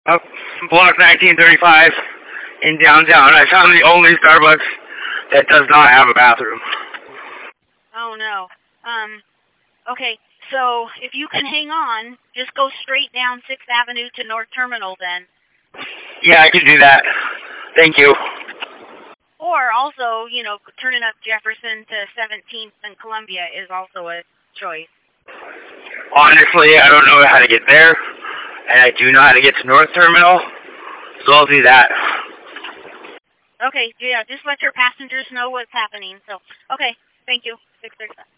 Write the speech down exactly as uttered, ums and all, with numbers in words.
Up block nineteen thirty-five in downtown. I found the only Starbucks that does not have a bathroom. Oh no. Um, okay, so if you can hang on, just go straight down sixth Avenue to North Terminal then. Yeah, I can do that. Thank you. Or also, you know, turning up Jefferson to seventeenth and Columbia is also a choice. Honestly, I don't know how to get there, and I do know how to get to North Terminal, so I'll do that. Okay, yeah, just let your passengers know what's happening. So, okay, thank you. six thirty-five.